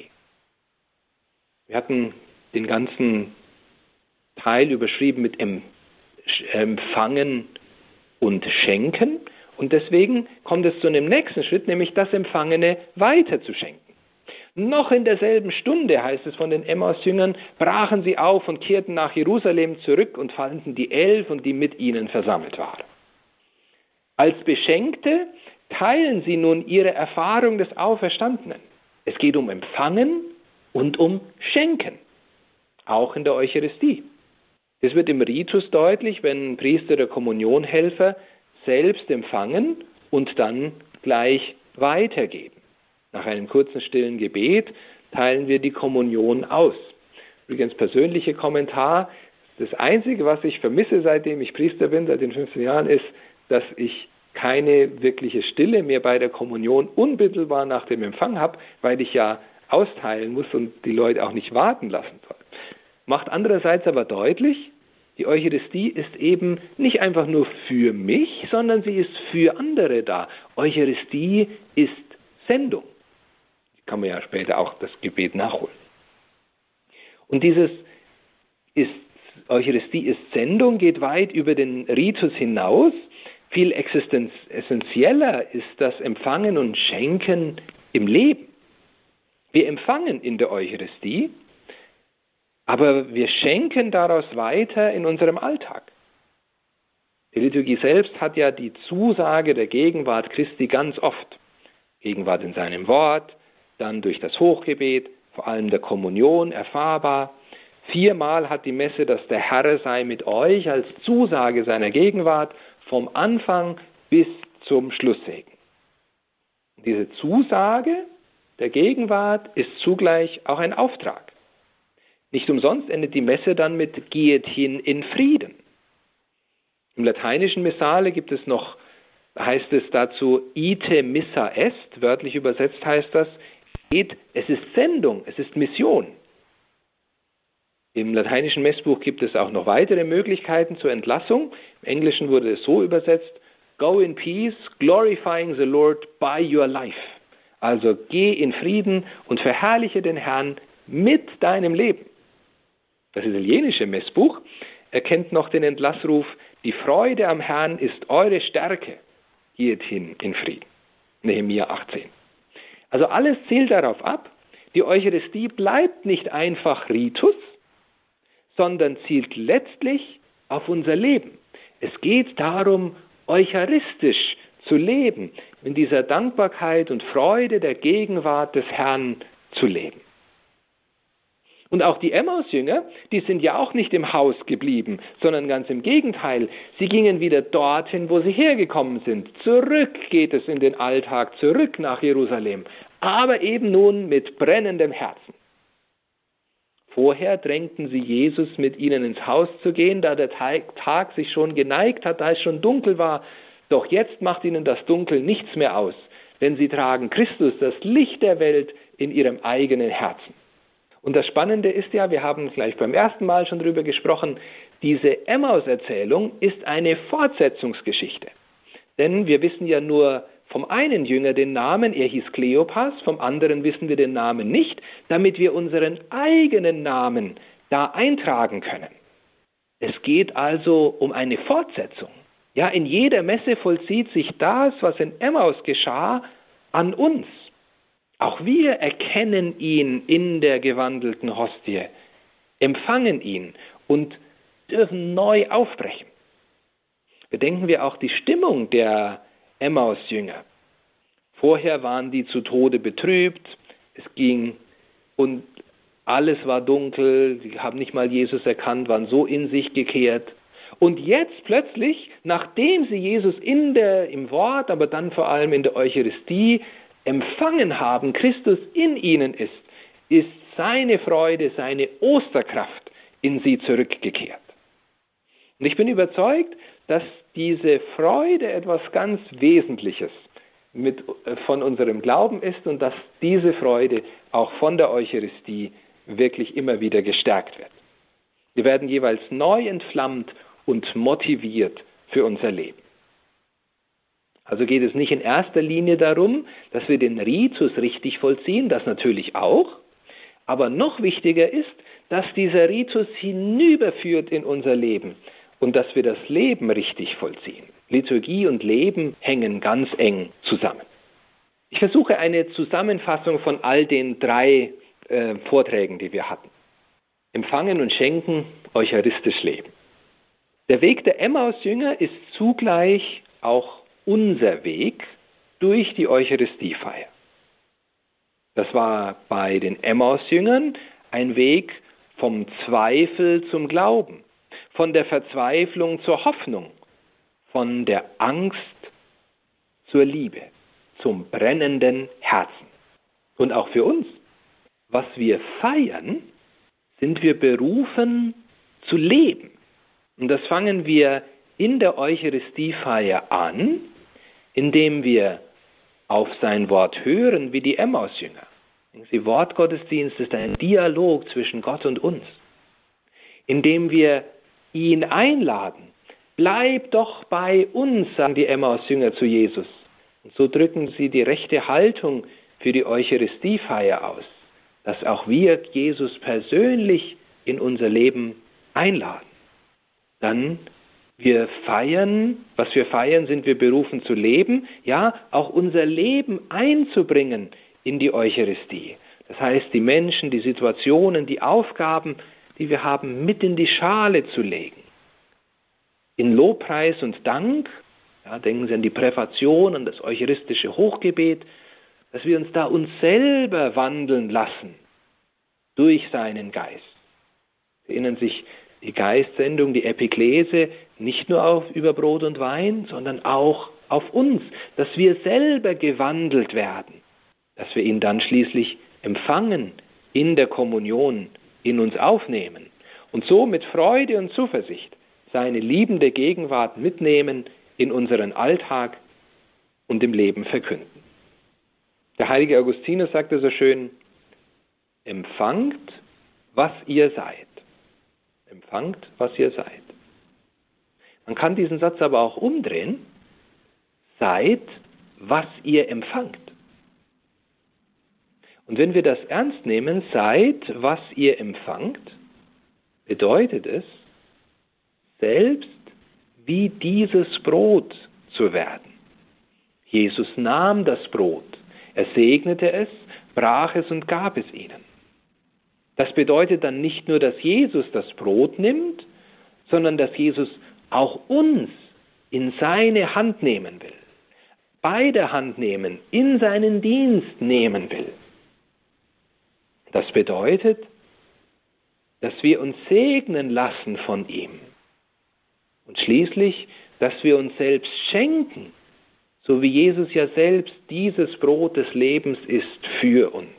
Wir hatten den ganzen Teil überschrieben mit Empfangen und Schenken. Und deswegen kommt es zu einem nächsten Schritt, nämlich das Empfangene weiterzuschenken. Noch in derselben Stunde, heißt es von den Emmaus-Jüngern, brachen sie auf und kehrten nach Jerusalem zurück und fanden die Elf und die mit ihnen versammelt waren. Als Beschenkte teilen sie nun ihre Erfahrung des Auferstandenen. Es geht um Empfangen und um Schenken, auch in der Eucharistie. Das wird im Ritus deutlich, wenn Priester oder Kommunionhelfer selbst empfangen und dann gleich weitergeben. Nach einem kurzen stillen Gebet teilen wir die Kommunion aus. Übrigens persönlicher Kommentar, das Einzige, was ich vermisse, seitdem ich Priester bin, seit den fünfzehn Jahren, ist, dass ich keine wirkliche Stille mehr bei der Kommunion unmittelbar nach dem Empfang habe, weil ich ja austeilen muss und die Leute auch nicht warten lassen soll. Macht andererseits aber deutlich, die Eucharistie ist eben nicht einfach nur für mich, sondern sie ist für andere da. Eucharistie ist Sendung. Kann man ja später auch das Gebet nachholen. Und dieses ist, Eucharistie ist Sendung, geht weit über den Ritus hinaus. Viel existenz, essentieller ist das Empfangen und Schenken im Leben. Wir empfangen in der Eucharistie, aber wir schenken daraus weiter in unserem Alltag. Die Liturgie selbst hat ja die Zusage der Gegenwart Christi ganz oft. Gegenwart in seinem Wort, dann durch das Hochgebet, vor allem der Kommunion erfahrbar. Viermal hat die Messe, dass der Herr sei mit euch als Zusage seiner Gegenwart vom Anfang bis zum Schlusssegen. Diese Zusage der Gegenwart ist zugleich auch ein Auftrag. Nicht umsonst endet die Messe dann mit Geht hin in Frieden. Im lateinischen Missale gibt es noch, heißt es dazu, ite missa est, wörtlich übersetzt heißt das, es ist Sendung, es ist Mission. Im lateinischen Messbuch gibt es auch noch weitere Möglichkeiten zur Entlassung. Im Englischen wurde es so übersetzt, Go in peace, glorifying the Lord by your life. Also geh in Frieden und verherrliche den Herrn mit deinem Leben. Das italienische Messbuch erkennt noch den Entlassruf, die Freude am Herrn ist eure Stärke. Geht hin in Frieden. Nehemia achtzehn. Also alles zielt darauf ab, die Eucharistie bleibt nicht einfach Ritus, sondern zielt letztlich auf unser Leben. Es geht darum, eucharistisch zu leben, in dieser Dankbarkeit und Freude der Gegenwart des Herrn zu leben. Und auch die Emmaus-Jünger, die sind ja auch nicht im Haus geblieben, sondern ganz im Gegenteil. Sie gingen wieder dorthin, wo sie hergekommen sind. Zurück geht es in den Alltag, zurück nach Jerusalem, aber eben nun mit brennendem Herzen. Vorher drängten sie Jesus, mit ihnen ins Haus zu gehen, da der Tag sich schon geneigt hat, da es schon dunkel war. Doch jetzt macht ihnen das Dunkel nichts mehr aus, denn sie tragen Christus, das Licht der Welt, in ihrem eigenen Herzen. Und das Spannende ist ja, wir haben gleich beim ersten Mal schon drüber gesprochen, diese Emmaus-Erzählung ist eine Fortsetzungsgeschichte. Denn wir wissen ja nur vom einen Jünger den Namen, er hieß Kleopas, vom anderen wissen wir den Namen nicht, damit wir unseren eigenen Namen da eintragen können. Es geht also um eine Fortsetzung. Ja, in jeder Messe vollzieht sich das, was in Emmaus geschah, an uns. Auch wir erkennen ihn in der gewandelten Hostie, empfangen ihn und dürfen neu aufbrechen. Bedenken wir auch die Stimmung der Emmaus-Jünger. Vorher waren die zu Tode betrübt, es ging und Alles war dunkel, sie haben nicht mal Jesus erkannt, waren so in sich gekehrt. Und jetzt plötzlich, nachdem sie Jesus in der, im Wort, aber dann vor allem in der Eucharistie empfangen haben, Christus in ihnen ist, ist seine Freude, seine Osterkraft in sie zurückgekehrt. Und ich bin überzeugt, dass diese Freude etwas ganz Wesentliches mit, von unserem Glauben ist und dass diese Freude auch von der Eucharistie wirklich immer wieder gestärkt wird. Wir werden jeweils neu entflammt und motiviert für unser Leben. Also geht es nicht in erster Linie darum, dass wir den Ritus richtig vollziehen, das natürlich auch, aber noch wichtiger ist, dass dieser Ritus hinüberführt in unser Leben und dass wir das Leben richtig vollziehen. Liturgie und Leben hängen ganz eng zusammen. Ich versuche eine Zusammenfassung von all den drei äh, Vorträgen, die wir hatten. Empfangen und schenken, eucharistisch leben. Der Weg der Emmaus-Jünger ist zugleich auch unser Weg durch die Eucharistiefeier. Das war bei den Emmaus-Jüngern ein Weg vom Zweifel zum Glauben, von der Verzweiflung zur Hoffnung, von der Angst zur Liebe, zum brennenden Herzen. Und auch für uns, was wir feiern, sind wir berufen zu leben. Und das fangen wir in der Eucharistiefeier an, indem wir auf sein Wort hören wie die Emmaus-Jünger. Der Wortgottesdienst ist ein Dialog zwischen Gott und uns, indem wir ihn einladen. Bleib doch bei uns, sagen die Emmaus-Jünger zu Jesus. Und so drücken sie die rechte Haltung für die Eucharistiefeier aus, dass auch wir Jesus persönlich in unser Leben einladen. Dann, wir feiern, was wir feiern, sind wir berufen zu leben, ja, auch unser Leben einzubringen in die Eucharistie. Das heißt, die Menschen, die Situationen, die Aufgaben, die wir haben, mit in die Schale zu legen. In Lobpreis und Dank, ja, denken Sie an die Präfation, an das eucharistische Hochgebet, dass wir uns da uns selber wandeln lassen durch seinen Geist. Sie erinnern sich, die Geistsendung, die Epiklese, nicht nur auf über Brot und Wein, sondern auch auf uns, dass wir selber gewandelt werden, dass wir ihn dann schließlich empfangen, in der Kommunion, in uns aufnehmen und so mit Freude und Zuversicht seine liebende Gegenwart mitnehmen in unseren Alltag und im Leben verkünden. Der heilige Augustinus sagte so schön, empfangt, was ihr seid. Empfangt, was ihr seid. Man kann diesen Satz aber auch umdrehen. Seid, was ihr empfangt. Und wenn wir das ernst nehmen, seid, was ihr empfangt, bedeutet es, selbst wie dieses Brot zu werden. Jesus nahm das Brot, er segnete es, brach es und gab es ihnen. Das bedeutet dann nicht nur, dass Jesus das Brot nimmt, sondern dass Jesus auch uns in seine Hand nehmen will, bei der Hand nehmen, in seinen Dienst nehmen will. Das bedeutet, dass wir uns segnen lassen von ihm und schließlich, dass wir uns selbst schenken, so wie Jesus ja selbst dieses Brot des Lebens ist für uns.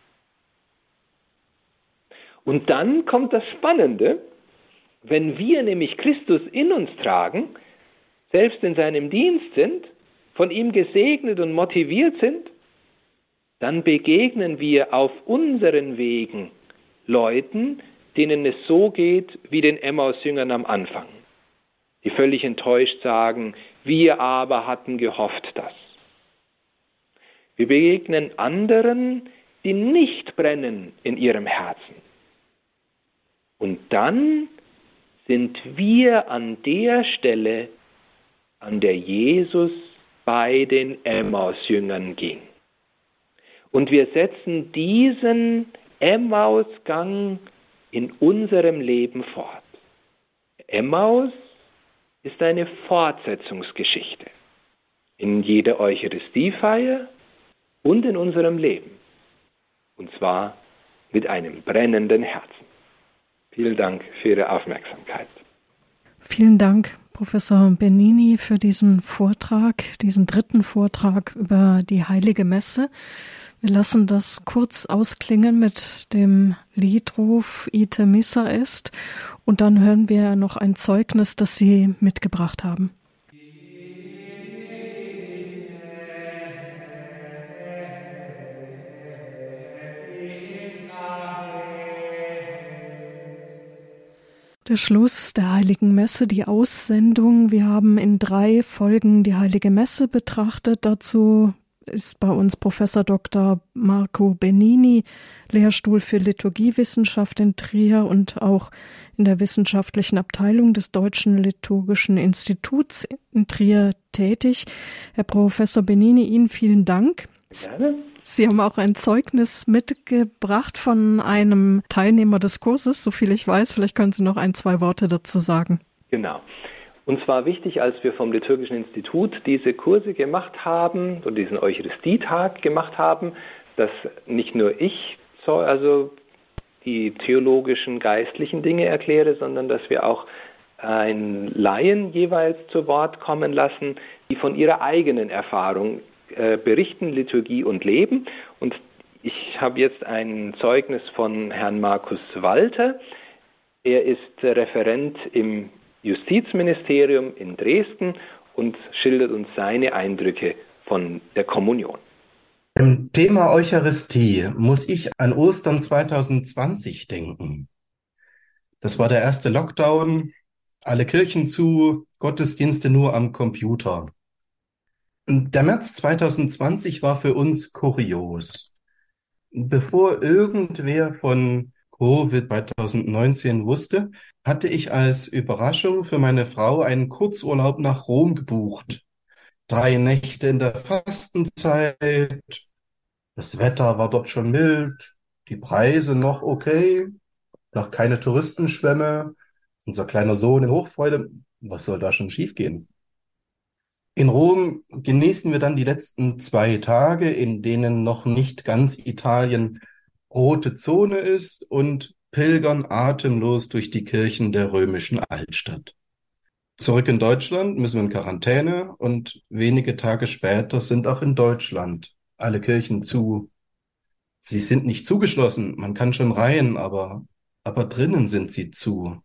Und dann kommt das Spannende, wenn wir nämlich Christus in uns tragen, selbst in seinem Dienst sind, von ihm gesegnet und motiviert sind, dann begegnen wir auf unseren Wegen Leuten, denen es so geht wie den Emmaus-Jüngern am Anfang, die völlig enttäuscht sagen, wir aber hatten gehofft, dass. Wir begegnen anderen, die nicht brennen in ihrem Herzen. Und dann sind wir an der Stelle, an der Jesus bei den Emmaus-Jüngern ging. Und wir setzen diesen Emmaus-Gang in unserem Leben fort. Emmaus ist eine Fortsetzungsgeschichte in jeder Eucharistiefeier und in unserem Leben. Und zwar mit einem brennenden Herzen. Vielen Dank für Ihre Aufmerksamkeit. Vielen Dank, Professor Benini, für diesen Vortrag, diesen dritten Vortrag über die Heilige Messe. Wir lassen das kurz ausklingen mit dem Liedruf Ite Missa est und dann hören wir noch ein Zeugnis, das Sie mitgebracht haben. Der Schluss der Heiligen Messe, die Aussendung. Wir haben in drei Folgen die Heilige Messe betrachtet. Dazu ist bei uns Professor Doktor Marco Benini, Lehrstuhl für Liturgiewissenschaft in Trier und auch in der wissenschaftlichen Abteilung des Deutschen Liturgischen Instituts in Trier tätig. Herr Professor Benini, Ihnen vielen Dank. Gerne. Sie haben auch ein Zeugnis mitgebracht von einem Teilnehmer des Kurses, soviel ich weiß. Vielleicht können Sie noch ein, zwei Worte dazu sagen. Genau. Und zwar wichtig, als wir vom Liturgischen Institut diese Kurse gemacht haben und diesen Eucharistietag gemacht haben, dass nicht nur ich so, also die theologischen, geistlichen Dinge erkläre, sondern dass wir auch einen Laien jeweils zu Wort kommen lassen, die von ihrer eigenen Erfahrung berichten, Liturgie und Leben. Und ich habe jetzt ein Zeugnis von Herrn Markus Walter. Er ist Referent im Justizministerium in Dresden und schildert uns seine Eindrücke von der Kommunion. Im Thema Eucharistie muss ich an Ostern zwanzig zwanzig denken. Das war der erste Lockdown, alle Kirchen zu, Gottesdienste nur am Computer. Der März zwanzig zwanzig war für uns kurios. Bevor irgendwer von Covid zwanzig neunzehn wusste, hatte ich als Überraschung für meine Frau einen Kurzurlaub nach Rom gebucht. Drei Nächte in der Fastenzeit. Das Wetter war dort schon mild, die Preise noch okay, noch keine Touristenschwämme. Unser kleiner Sohn in Hochfreude. Was soll da schon schiefgehen? In Rom genießen wir dann die letzten zwei Tage, in denen noch nicht ganz Italien rote Zone ist und pilgern atemlos durch die Kirchen der römischen Altstadt. Zurück in Deutschland müssen wir in Quarantäne und wenige Tage später sind auch in Deutschland alle Kirchen zu. Sie sind nicht zugeschlossen, man kann schon rein, aber, aber drinnen sind sie zu.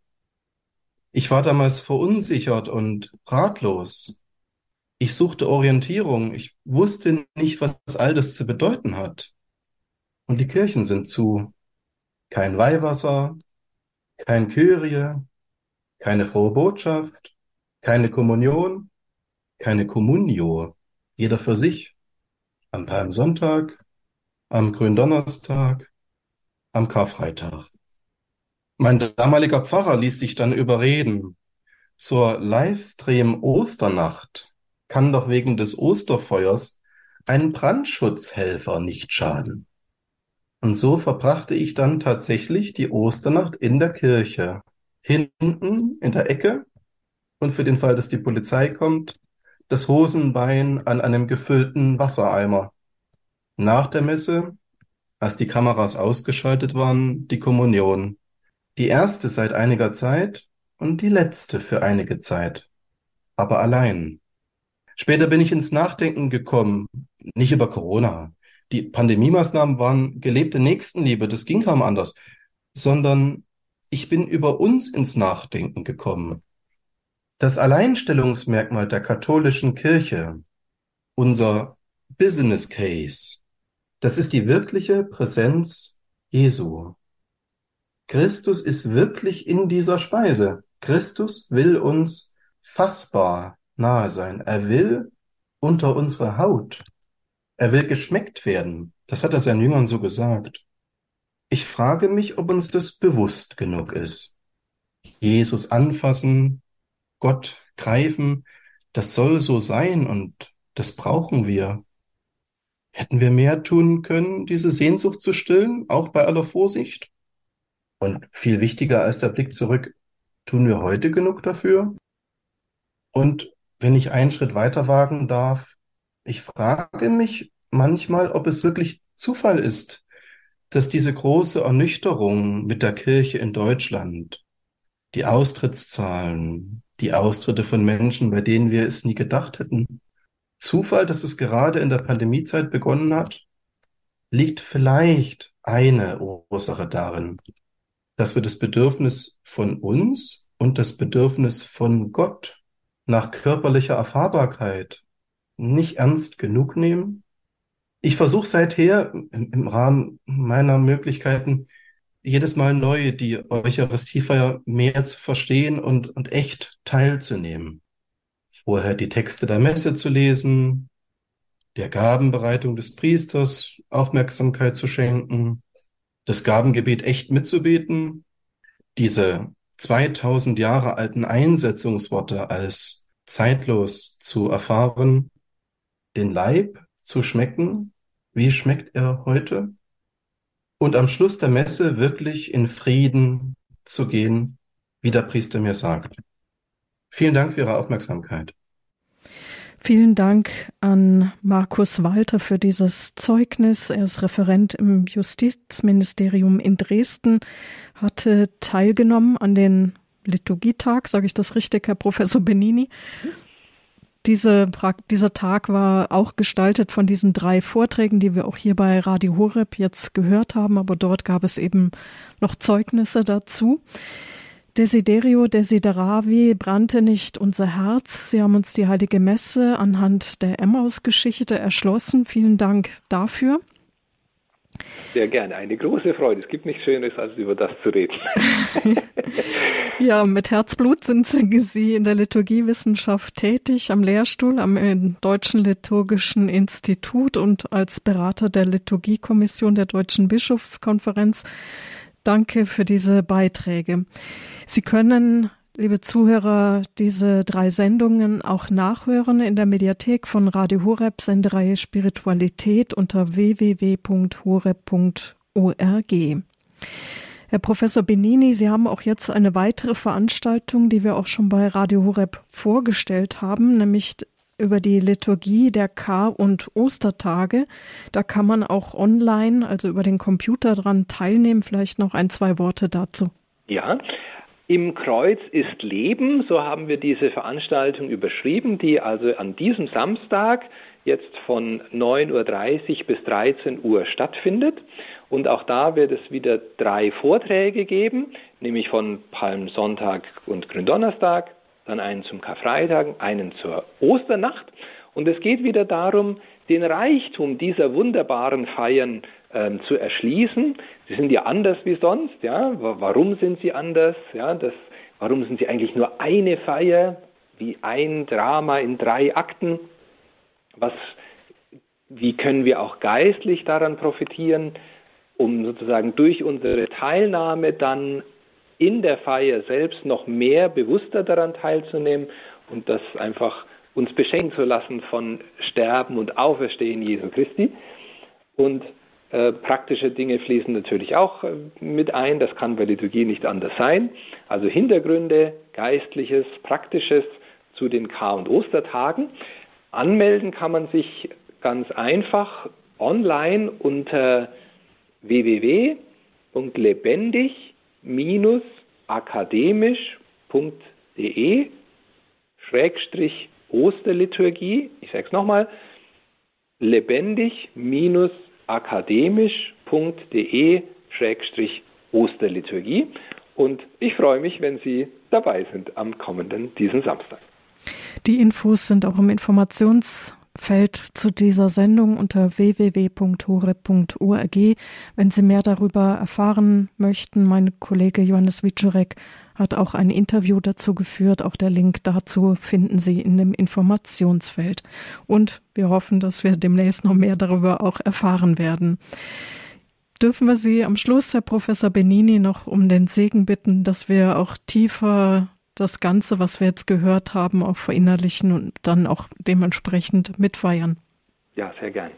Ich war damals verunsichert und ratlos. Ich suchte Orientierung. Ich wusste nicht, was all das zu bedeuten hat. Und die Kirchen sind zu. Kein Weihwasser, kein Kyrie, keine frohe Botschaft, keine Kommunion, keine Communio. Jeder für sich. Am Palmsonntag, am Gründonnerstag, am Karfreitag. Mein damaliger Pfarrer ließ sich dann überreden. Zur Livestream-Osternacht kann doch wegen des Osterfeuers ein Brandschutzhelfer nicht schaden. Und so verbrachte ich dann tatsächlich die Osternacht in der Kirche, hinten in der Ecke und für den Fall, dass die Polizei kommt, das Hosenbein an einem gefüllten Wassereimer. Nach der Messe, als die Kameras ausgeschaltet waren, die Kommunion. Die erste seit einiger Zeit und die letzte für einige Zeit. Aber allein. Später bin ich ins Nachdenken gekommen, nicht über Corona. Die Pandemiemaßnahmen waren gelebte Nächstenliebe, das ging kaum anders, sondern ich bin über uns ins Nachdenken gekommen. Das Alleinstellungsmerkmal der katholischen Kirche, unser Business Case, das ist die wirkliche Präsenz Jesu. Christus ist wirklich in dieser Speise. Christus will uns fassbar nahe sein. Er will unter unsere Haut. Er will geschmeckt werden. Das hat er seinen Jüngern so gesagt. Ich frage mich, ob uns das bewusst genug ist. Jesus anfassen, Gott greifen, das soll so sein und das brauchen wir. Hätten wir mehr tun können, diese Sehnsucht zu stillen, auch bei aller Vorsicht? Und viel wichtiger als der Blick zurück, tun wir heute genug dafür? Und wenn ich einen Schritt weiter wagen darf, ich frage mich manchmal, ob es wirklich Zufall ist, dass diese große Ernüchterung mit der Kirche in Deutschland, die Austrittszahlen, die Austritte von Menschen, bei denen wir es nie gedacht hätten, Zufall, dass es gerade in der Pandemiezeit begonnen hat? Liegt vielleicht eine Ursache darin, dass wir das Bedürfnis von uns und das Bedürfnis von Gott nach körperlicher Erfahrbarkeit nicht ernst genug nehmen? Ich versuche seither im, im Rahmen meiner Möglichkeiten jedes Mal neu die Eucharistiefeier mehr zu verstehen und, und echt teilzunehmen. Vorher die Texte der Messe zu lesen, der Gabenbereitung des Priesters Aufmerksamkeit zu schenken, das Gabengebet echt mitzubeten, diese zweitausend Jahre alten Einsetzungsworte als zeitlos zu erfahren, den Leib zu schmecken, wie schmeckt er heute? Und am Schluss der Messe wirklich in Frieden zu gehen, wie der Priester mir sagt. Vielen Dank für Ihre Aufmerksamkeit. Vielen Dank an Markus Walter für dieses Zeugnis. Er ist Referent im Justizministerium in Dresden, hatte teilgenommen an den Liturgietag, sage ich das richtig, Herr Professor Benini? Diese, dieser Tag war auch gestaltet von diesen drei Vorträgen, die wir auch hier bei Radio Horeb jetzt gehört haben, aber dort gab es eben noch Zeugnisse dazu. Desiderio desideravi, brannte nicht unser Herz. Sie haben uns die Heilige Messe anhand der Emmaus-Geschichte erschlossen. Vielen Dank dafür. Sehr gerne, eine große Freude. Es gibt nichts Schöneres, als über das zu reden. Ja, mit Herzblut sind Sie in der Liturgiewissenschaft tätig, am Lehrstuhl am Deutschen Liturgischen Institut und als Berater der Liturgiekommission der Deutschen Bischofskonferenz. Danke für diese Beiträge. Sie können, liebe Zuhörer, diese drei Sendungen auch nachhören in der Mediathek von Radio Horeb, Sendereihe Spiritualität unter w w w punkt horeb punkt org. Herr Professor Benini, Sie haben auch jetzt eine weitere Veranstaltung, die wir auch schon bei Radio Horeb vorgestellt haben, nämlich über die Liturgie der Kar- und Ostertage. Da kann man auch online, also über den Computer dran teilnehmen. Vielleicht noch ein, zwei Worte dazu. Ja, im Kreuz ist Leben, so haben wir diese Veranstaltung überschrieben, die also an diesem Samstag jetzt von neun Uhr dreißig bis dreizehn Uhr stattfindet. Und auch da wird es wieder drei Vorträge geben, nämlich von Palmsonntag und Gründonnerstag, dann einen zum Karfreitag, einen zur Osternacht. Und es geht wieder darum, den Reichtum dieser wunderbaren Feiern äh, zu erschließen. Sie sind ja anders wie sonst. Ja? Warum sind sie anders? Ja, das, warum sind sie eigentlich nur eine Feier, wie ein Drama in drei Akten? Was, wie können wir auch geistlich daran profitieren, um sozusagen durch unsere Teilnahme dann in der Feier selbst noch mehr bewusster daran teilzunehmen und das einfach uns beschenken zu lassen von Sterben und Auferstehen Jesu Christi. Und äh, praktische Dinge fließen natürlich auch äh, mit ein, das kann bei Liturgie nicht anders sein. Also Hintergründe, Geistliches, Praktisches zu den Kar- und Ostertagen. Anmelden kann man sich ganz einfach online unter w w w punkt lebendig akademisch punkt de Schrägstrich Osterliturgie. Ich sage es nochmal, lebendig akademisch punkt de Schrägstrich Osterliturgie. Und ich freue mich, wenn Sie dabei sind am kommenden, diesen Samstag. Die Infos sind auch im Informations Feld zu dieser Sendung unter w w w punkt horeb punkt org. Wenn Sie mehr darüber erfahren möchten, mein Kollege Johannes Wiczorek hat auch ein Interview dazu geführt. Auch der Link dazu finden Sie in dem Informationsfeld. Und wir hoffen, dass wir demnächst noch mehr darüber auch erfahren werden. Dürfen wir Sie am Schluss, Herr Professor Benini, noch um den Segen bitten, dass wir auch tiefer das Ganze, was wir jetzt gehört haben, auch verinnerlichen und dann auch dementsprechend mitfeiern. Ja, sehr gern.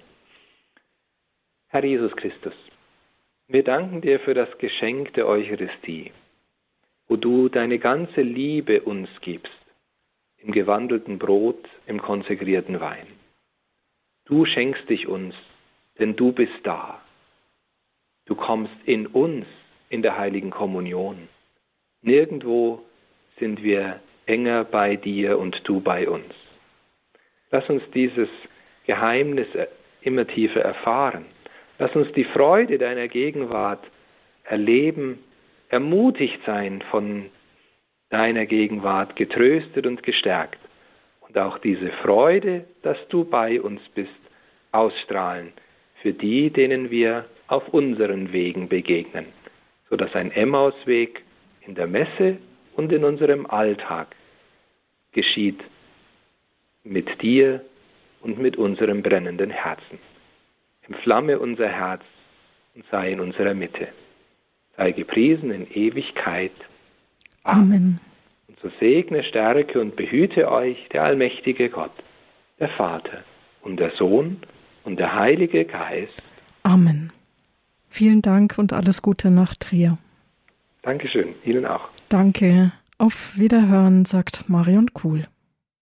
Herr Jesus Christus, wir danken dir für das Geschenk der Eucharistie, wo du deine ganze Liebe uns gibst, im gewandelten Brot, im konsekrierten Wein. Du schenkst dich uns, denn du bist da. Du kommst in uns in der heiligen Kommunion. Nirgendwo sind wir enger bei dir und du bei uns. Lass uns dieses Geheimnis immer tiefer erfahren. Lass uns die Freude deiner Gegenwart erleben, ermutigt sein von deiner Gegenwart, getröstet und gestärkt. Und auch diese Freude, dass du bei uns bist, ausstrahlen für die, denen wir auf unseren Wegen begegnen, sodass ein Emmausweg in der Messe und in unserem Alltag geschieht mit dir und mit unserem brennenden Herzen. Entflamme unser Herz und sei in unserer Mitte. Sei gepriesen in Ewigkeit. Amen. Amen. Und so segne, stärke und behüte euch der allmächtige Gott, der Vater und der Sohn und der Heilige Geist. Amen. Vielen Dank und alles Gute nach Trier. Dankeschön, Ihnen auch. Danke. Auf Wiederhören, sagt Marion Kuhl.